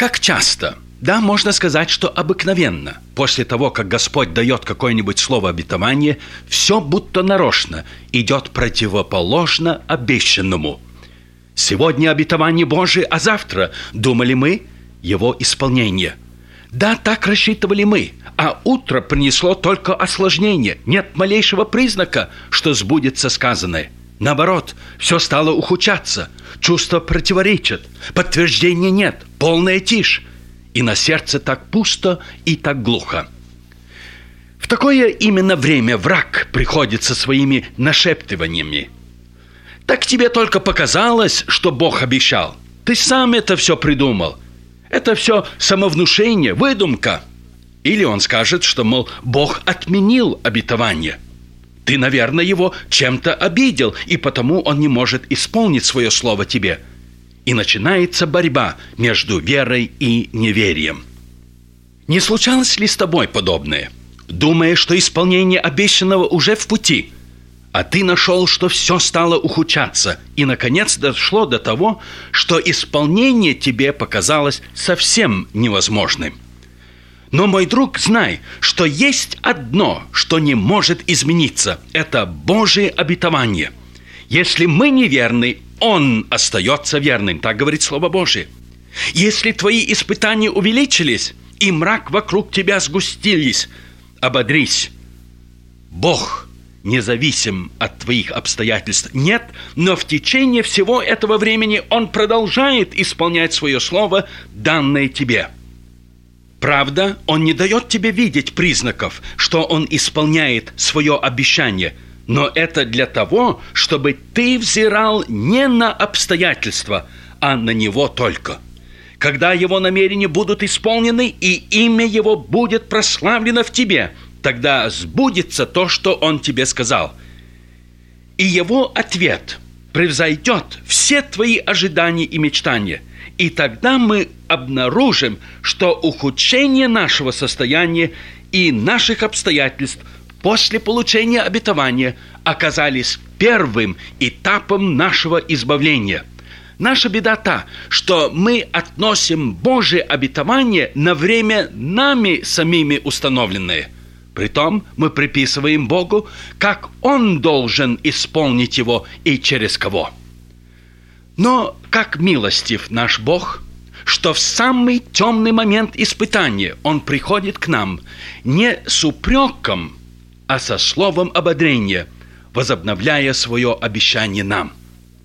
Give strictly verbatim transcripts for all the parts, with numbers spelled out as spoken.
Как часто, да, можно сказать, что обыкновенно, после того, как Господь дает какое-нибудь слово обетования, все будто нарочно идет противоположно обещанному. Сегодня обетование Божие, а завтра, думали мы, его исполнение. Да, так рассчитывали мы, а утро принесло только осложнение. Нет малейшего признака, что сбудется сказанное. Наоборот, все стало ухудшаться, чувства противоречат, подтверждения нет, полная тишь. И на сердце так пусто и так глухо. В такое именно время враг приходит со своими нашептываниями. Так тебе только показалось, что Бог обещал. Ты сам это все придумал. Это все самовнушение, выдумка. Или он скажет, что, мол, Бог отменил обетование. Ты, наверное, его чем-то обидел, и потому он не может исполнить свое слово тебе. И начинается борьба между верой и неверием. Не случалось ли с тобой подобное? Думая, что исполнение обещанного уже в пути, а ты нашел, что все стало ухудшаться, и, наконец, дошло до того, что исполнение тебе показалось совсем невозможным. Но, мой друг, знай, что есть одно, что не может измениться. Это Божие обетование. Если мы неверны, Он остается верным. Так говорит Слово Божие. Если твои испытания увеличились, и мрак вокруг тебя сгустились, ободрись. Бог независим от твоих обстоятельств. Нет, но в течение всего этого времени Он продолжает исполнять свое слово, данное тебе. Правда, Он не дает тебе видеть признаков, что Он исполняет свое обещание, но это для того, чтобы ты взирал не на обстоятельства, а на Него только. Когда Его намерения будут исполнены, и имя Его будет прославлено в тебе, тогда сбудется то, что Он тебе сказал. И Его ответ превзойдет все твои ожидания и мечтания. И тогда мы обнаружим, что ухудшение нашего состояния и наших обстоятельств после получения обетования оказались первым этапом нашего избавления. Наша беда та, что мы относим Божие обетование на время нами самими установленное. Притом мы приписываем Богу, как Он должен исполнить его и через кого. Но как милостив наш Бог, что в самый темный момент испытания Он приходит к нам не с упреком, а со словом ободрения, возобновляя свое обещание нам.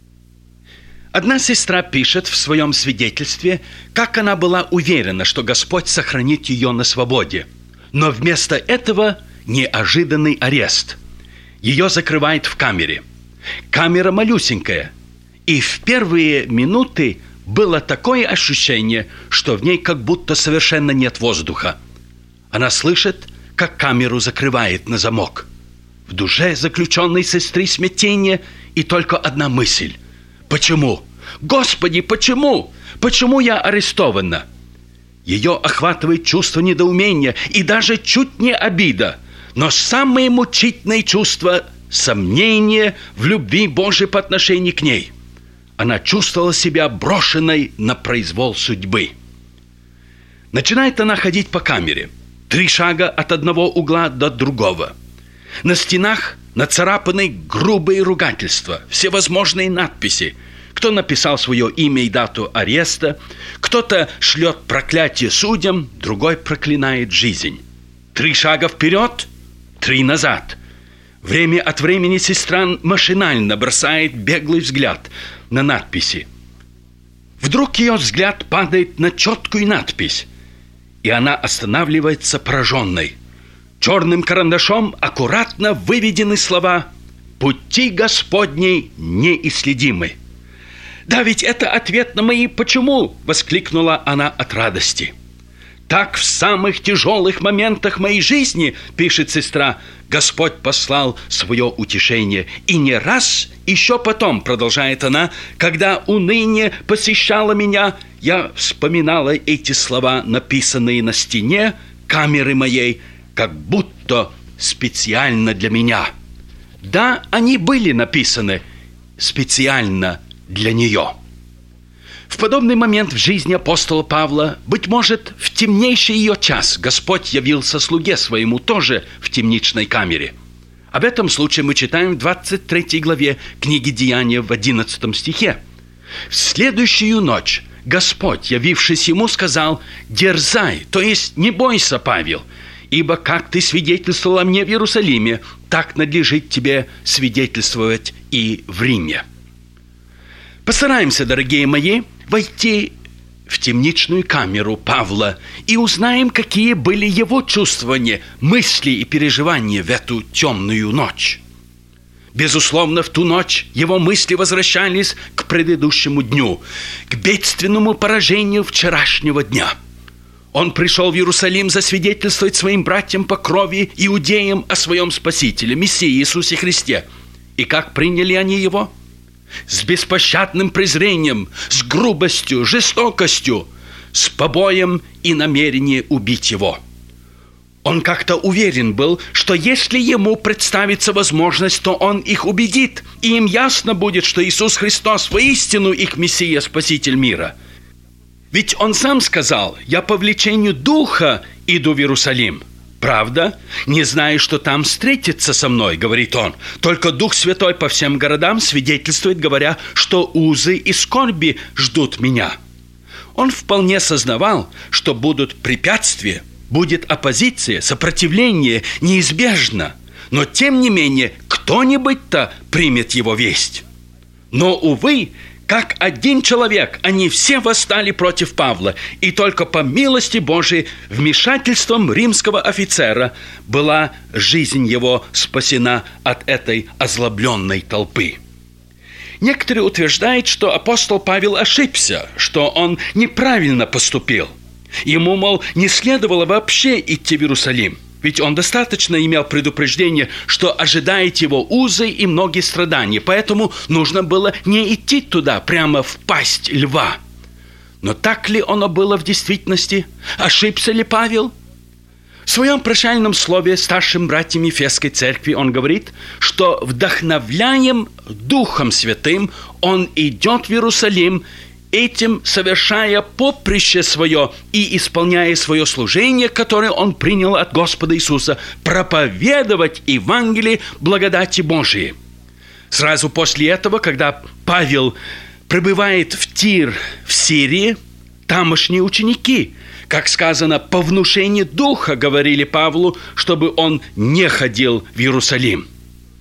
Одна сестра пишет в своем свидетельстве, как она была уверена, что Господь сохранит ее на свободе. Но вместо этого неожиданный арест. Ее закрывают в камере. Камера малюсенькая. И в первые минуты было такое ощущение, что в ней как будто совершенно нет воздуха. Она слышит, как камеру закрывает на замок. В душе заключенной сестры смятение и только одна мысль. Почему? Господи, почему? Почему я арестована? Ее охватывает чувство недоумения и даже чуть не обида. Но самое мучительное чувство – сомнение в любви Божией по отношению к ней. Она чувствовала себя брошенной на произвол судьбы. Начинает она ходить по камере. Три шага от одного угла до другого. На стенах нацарапаны грубые ругательства, всевозможные надписи. Кто написал свое имя и дату ареста, кто-то шлет проклятие судьям, другой проклинает жизнь. Три шага вперед, три назад. Время от времени сестра машинально бросает беглый взгляд на надписи. Вдруг ее взгляд падает на четкую надпись, и она останавливается пораженной. Черным карандашом аккуратно выведены слова «Пути Господни неисследимы». «Да ведь это ответ на мои «почему?» – воскликнула она от радости. «Так в самых тяжелых моментах моей жизни, – пишет сестра, – Господь послал свое утешение. И не раз еще потом, – продолжает она, – когда уныние посещало меня, я вспоминала эти слова, написанные на стене камеры моей, как будто специально для меня». Да, они были написаны специально для нее. В подобный момент в жизни апостола Павла, быть может, в темнейший ее час Господь явился слуге своему тоже в темничной камере. Об этом случае мы читаем в двадцать третьей главе книги Деяния в одиннадцатом стихе. «В следующую ночь Господь, явившись ему, сказал: дерзай, то есть не бойся, Павел, ибо как ты свидетельствовал о мне в Иерусалиме, так надлежит тебе свидетельствовать и в Риме». Постараемся, дорогие мои, войти в темничную камеру Павла и узнаем, какие были его чувствования, мысли и переживания в эту темную ночь. Безусловно, в ту ночь его мысли возвращались к предыдущему дню, к бедственному поражению вчерашнего дня. Он пришел в Иерусалим засвидетельствовать своим братьям по крови, иудеям, о своем Спасителе, Мессии Иисусе Христе. И как приняли они его? С беспощадным презрением, с грубостью, жестокостью, с побоем и намерением убить его. Он как-то уверен был, что если ему представится возможность, то он их убедит, и им ясно будет, что Иисус Христос воистину их Мессия, Спаситель мира. Ведь он сам сказал: «Я по влечению Духа иду в Иерусалим». «Правда? Не знаю, что там встретится со мной», — говорит он. «Только Дух Святой по всем городам свидетельствует, говоря, что узы и скорби ждут меня». Он вполне сознавал, что будут препятствия, будет оппозиция, сопротивление неизбежно. Но, тем не менее, кто-нибудь-то примет его весть. Но, увы, как один человек, они все восстали против Павла, и только по милости Божией вмешательством римского офицера была жизнь его спасена от этой озлобленной толпы. Некоторые утверждают, что апостол Павел ошибся, что он неправильно поступил. Ему, мол, не следовало вообще идти в Иерусалим, ведь он достаточно имел предупреждение, что ожидает его узы и многие страдания, поэтому нужно было не идти туда, прямо в пасть льва. Но так ли оно было в действительности? Ошибся ли Павел? В своем прощальном слове старшим братьям Ефесской церкви он говорит, что вдохновляем Духом Святым он идет в Иерусалим, этим совершая поприще свое и исполняя свое служение, которое он принял от Господа Иисуса, проповедовать Евангелие благодати Божией. Сразу после этого, когда Павел прибывает в Тир в Сирии, тамошние ученики, как сказано, по внушению Духа говорили Павлу, чтобы он не ходил в Иерусалим.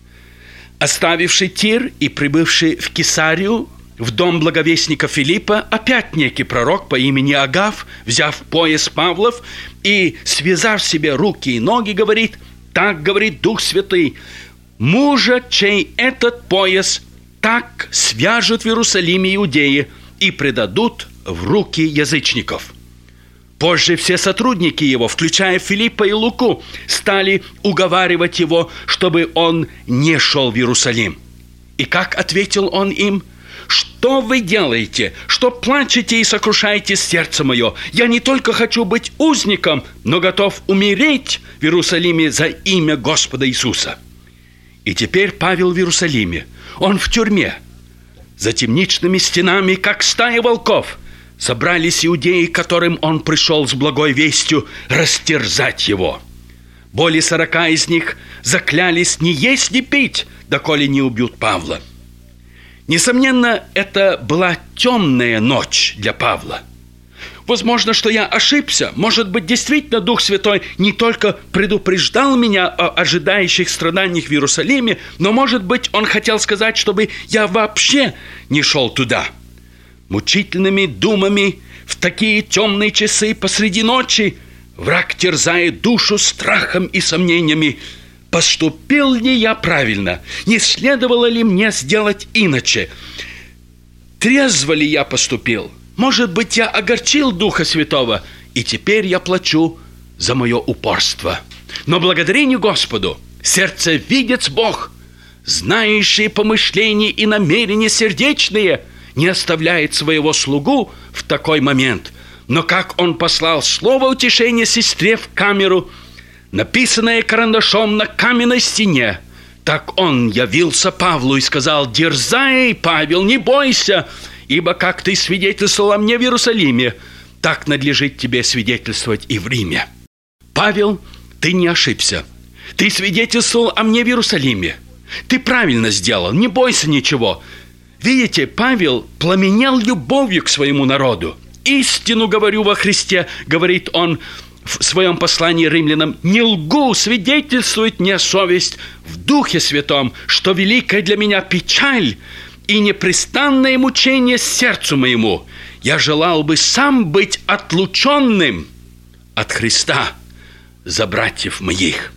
Оставивший Тир и прибывший в Кесарию, в дом благовестника Филиппа, опять некий пророк по имени Агав, взяв пояс Павлов и связав себе руки и ноги, говорит: «Так говорит Дух Святый, мужа, чей этот пояс, так свяжут в Иерусалиме иудеи и предадут в руки язычников». Позже все сотрудники его, включая Филиппа и Луку, стали уговаривать его, чтобы он не шел в Иерусалим. И как ответил он им: «Что вы делаете? Что плачете и сокрушаете сердце мое? Я не только хочу быть узником, но готов умереть в Иерусалиме за имя Господа Иисуса». И теперь Павел в Иерусалиме. Он в тюрьме. За темничными стенами, как стая волков, собрались иудеи, к которым он пришел с благой вестью растерзать его. Более сорока из них заклялись не есть, не пить, доколе не убьют Павла. Несомненно, это была темная ночь для Павла. Возможно, что я ошибся. Может быть, действительно Дух Святой не только предупреждал меня о ожидающих страданиях в Иерусалиме, но, может быть, Он хотел сказать, чтобы я вообще не шел туда. Мучительными думами в такие темные часы посреди ночи враг терзает душу страхом и сомнениями. Поступил ли я правильно? Не следовало ли мне сделать иначе? Трезво ли я поступил? Может быть, я огорчил Духа Святого, и теперь я плачу за мое упорство. Но благодарение Господу, сердцевидец Бог, знающий помышления и намерения сердечные, не оставляет своего слугу в такой момент. Но как он послал слово утешения сестре в камеру, написанное карандашом на каменной стене, так он явился Павлу и сказал: «Дерзай, Павел, не бойся, ибо как ты свидетельствовал о мне в Иерусалиме, так надлежит тебе свидетельствовать и в Риме. Павел, ты не ошибся. Ты свидетельствовал о мне в Иерусалиме. Ты правильно сделал, не бойся ничего. Видите, Павел пламенел любовью к своему народу. «Истину говорю во Христе», говорит он в своем послании римлянам, «не лгу, свидетельствует мне совесть в Духе Святом, что великая для меня печаль и непрестанное мучение сердцу моему. Я желал бы сам быть отлученным от Христа за братьев моих».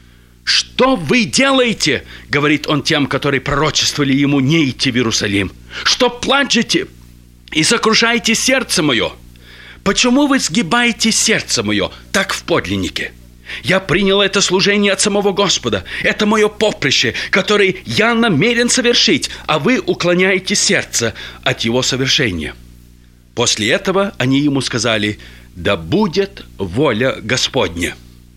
«Что вы делаете?» — говорит он тем, которые пророчествовали ему не идти в Иерусалим. «Что плачете и сокрушаете сердце мое? Почему вы сгибаете сердце мое так в подлиннике? Я принял это служение от самого Господа. Это мое поприще, которое я намерен совершить, а вы уклоняете сердце от его совершения». После этого они ему сказали: «Да будет воля Господня».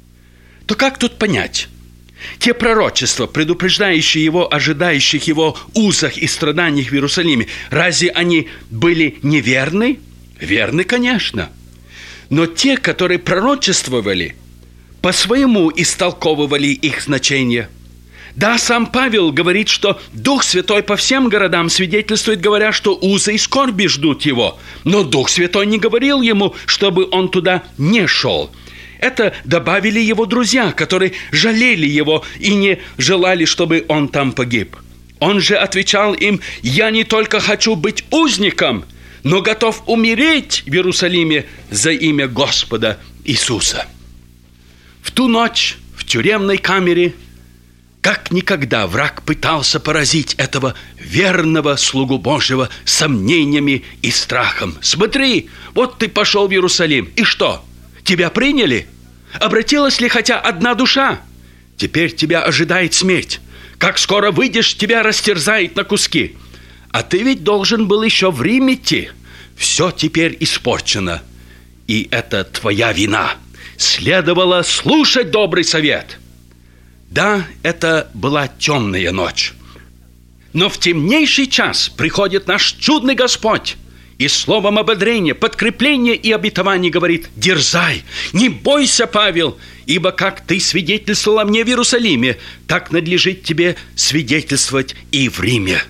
То как тут понять? Те пророчества, предупреждающие его, ожидающих его узах и страданиях в Иерусалиме, разве они были неверны? Верны, конечно. Но те, которые пророчествовали, по-своему истолковывали их значение. Да, сам Павел говорит, что Дух Святой по всем городам свидетельствует, говоря, что узы и скорби ждут его. Но Дух Святой не говорил ему, чтобы он туда не шел. Это добавили его друзья, которые жалели его и не желали, чтобы он там погиб. Он же отвечал им: «Я не только хочу быть узником, но готов умереть в Иерусалиме за имя Господа Иисуса». В ту ночь в тюремной камере как никогда враг пытался поразить этого верного слугу Божьего сомнениями и страхом. «Смотри, вот ты пошел в Иерусалим, и что? Тебя приняли? Обратилась ли хотя одна душа? Теперь тебя ожидает смерть. Как скоро выйдешь, тебя растерзает на куски. А ты ведь должен был еще в Рим идти. Все теперь испорчено. И это твоя вина. Следовало слушать добрый совет». Да, это была темная ночь. Но в темнейший час приходит наш чудный Господь и словом ободрения, подкрепления и обетований говорит: «Дерзай, не бойся, Павел, ибо как ты свидетельствовал о мне в Иерусалиме, так надлежит тебе свидетельствовать и в Риме».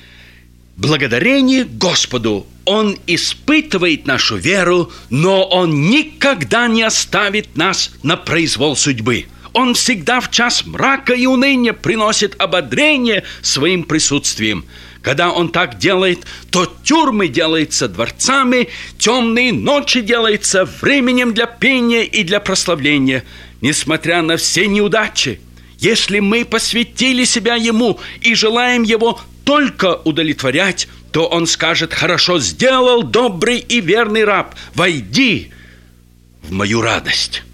Благодарение Господу, Он испытывает нашу веру, но Он никогда не оставит нас на произвол судьбы. Он всегда в час мрака и уныния приносит ободрение своим присутствием. Когда Он так делает, то тюрьмы делаются дворцами, темные ночи делаются временем для пения и для прославления. Несмотря на все неудачи, если мы посвятили себя Ему и желаем Его только удовлетворять, то Он скажет: «Хорошо сделал, добрый и верный раб, войди в мою радость».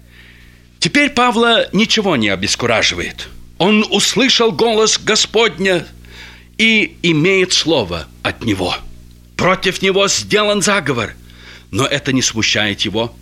Теперь Павла ничего не обескураживает. Он услышал голос Господня и имеет слово от Него. Против него сделан заговор, но это не смущает его.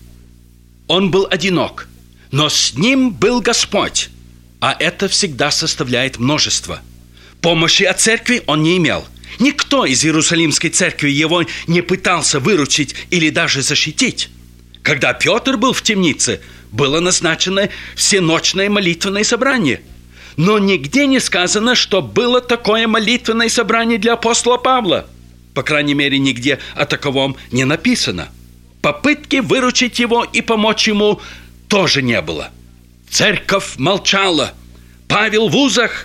Он был одинок, но с ним был Господь, а это всегда составляет множество. Помощи от церкви он не имел. Никто из Иерусалимской церкви его не пытался выручить или даже защитить. Когда Петр был в темнице, было назначено всеночное молитвенное собрание. Но нигде не сказано, что было такое молитвенное собрание для апостола Павла. По крайней мере, нигде о таковом не написано. Попытки выручить его и помочь ему тоже не было. Церковь молчала. Павел в узах,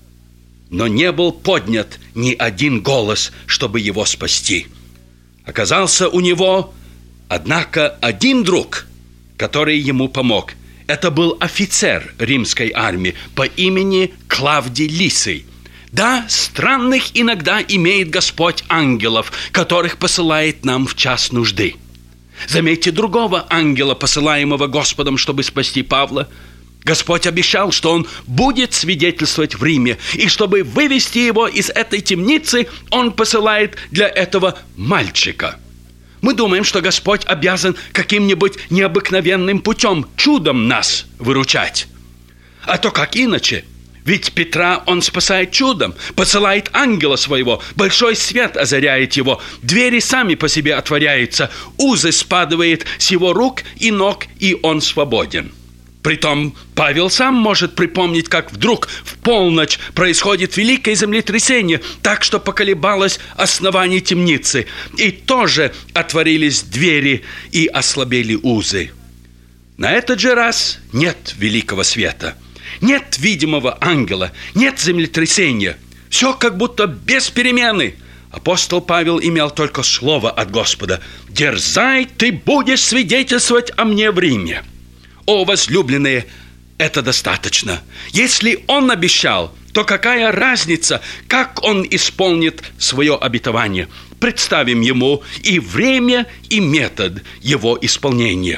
но не был поднят ни один голос, чтобы его спасти. Оказался у него, однако, один друг, который ему помог. Это был офицер римской армии по имени Клавдий Лисий. Да, странных иногда имеет Господь ангелов, которых посылает нам в час нужды. Заметьте другого ангела, посылаемого Господом, чтобы спасти Павла. Господь обещал, что он будет свидетельствовать в Риме, и чтобы вывести его из этой темницы, он посылает для этого мальчика. Мы думаем, что Господь обязан каким-нибудь необыкновенным путем, чудом нас выручать. А то как иначе? Ведь Петра он спасает чудом, посылает ангела своего, большой свет озаряет его, двери сами по себе отворяются, узы спадывает с его рук и ног, и он свободен. Притом Павел сам может припомнить, как вдруг в полночь происходит великое землетрясение, так что поколебалось основание темницы, и тоже отворились двери и ослабели узы. На этот же раз нет великого света, нет видимого ангела, нет землетрясения. Все как будто без перемены. Апостол Павел имел только слово от Господа: «Дерзай, ты будешь свидетельствовать о мне в Риме». О, возлюбленные, это достаточно. Если он обещал, то какая разница, как он исполнит свое обетование? Представим ему и время, и метод его исполнения.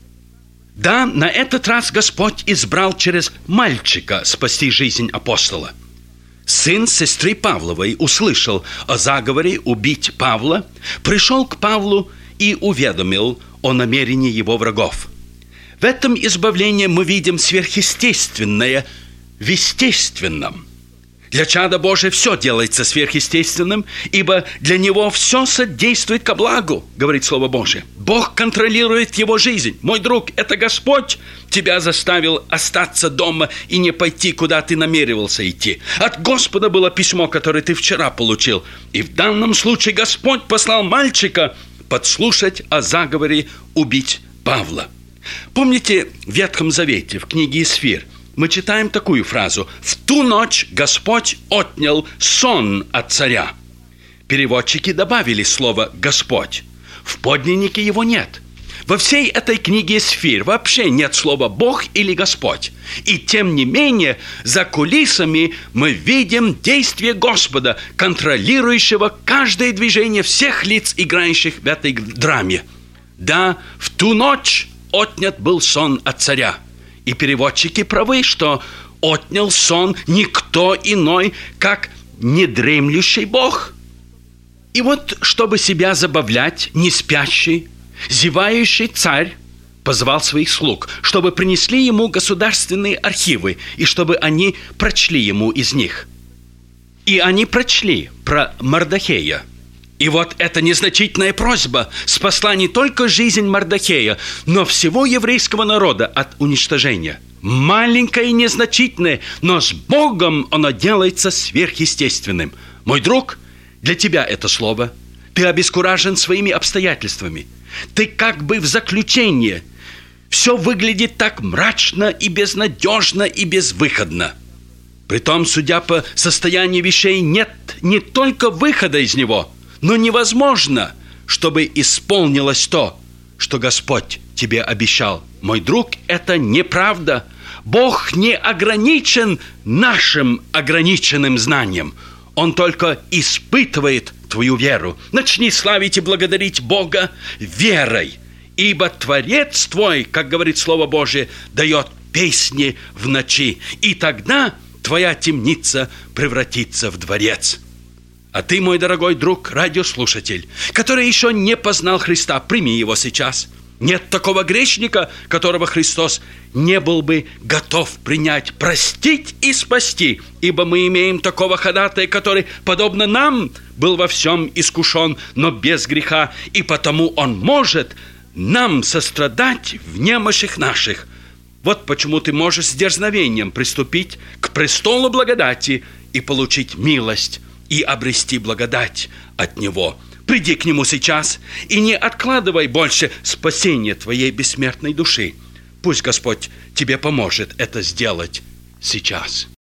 Да, на этот раз Господь избрал через мальчика спасти жизнь апостола. Сын сестры Павловой услышал о заговоре убить Павла, пришел к Павлу и уведомил о намерении его врагов. В этом избавлении мы видим сверхъестественное в естественном. Для чада Божия все делается сверхъестественным, ибо для него все содействует ко благу, говорит Слово Божие. Бог контролирует его жизнь. Мой друг, это Господь тебя заставил остаться дома и не пойти, куда ты намеревался идти. От Господа было письмо, которое ты вчера получил. И в данном случае Господь послал мальчика подслушать о заговоре убить Павла. Помните, в Ветхом Завете, в книге Исфир, мы читаем такую фразу: «В ту ночь Господь отнял сон от царя». Переводчики добавили слово «Господь». В подлиннике его нет. Во всей этой книге Исфир вообще нет слова «Бог» или «Господь». И тем не менее, за кулисами мы видим действие Господа, контролирующего каждое движение всех лиц, играющих в этой драме. Да, в ту ночь отнят был сон от царя. И переводчики правы, что отнял сон никто иной, как недремлющий Бог. И вот, чтобы себя забавлять, неспящий, зевающий царь позвал своих слуг, чтобы принесли ему государственные архивы, и чтобы они прочли ему из них. И они прочли про Мордохея. И вот эта незначительная просьба спасла не только жизнь Мордохея, но всего еврейского народа от уничтожения. Маленькое и незначительное, но с Богом оно делается сверхъестественным. Мой друг, для тебя это слово. Ты обескуражен своими обстоятельствами. Ты как бы в заключении. Все выглядит так мрачно и безнадежно и безвыходно. Притом, судя по состоянию вещей, нет не только выхода из него, но невозможно, чтобы исполнилось то, что Господь тебе обещал. Мой друг, это неправда. Бог не ограничен нашим ограниченным знанием. Он только испытывает твою веру. Начни славить и благодарить Бога верой, ибо Творец твой, как говорит Слово Божие, дает песни в ночи, и тогда твоя темница превратится в дворец. А ты, мой дорогой друг, радиослушатель, который еще не познал Христа, прими его сейчас. Нет такого грешника, которого Христос не был бы готов принять, простить и спасти, ибо мы имеем такого ходатая, который, подобно нам, был во всем искушен, но без греха, и потому он может нам сострадать в немощах наших. Вот почему ты можешь с дерзновением приступить к престолу благодати и получить милость, и обрести благодать от Него. Приди к Нему сейчас и не откладывай больше спасения твоей бессмертной души. Пусть Господь тебе поможет это сделать сейчас.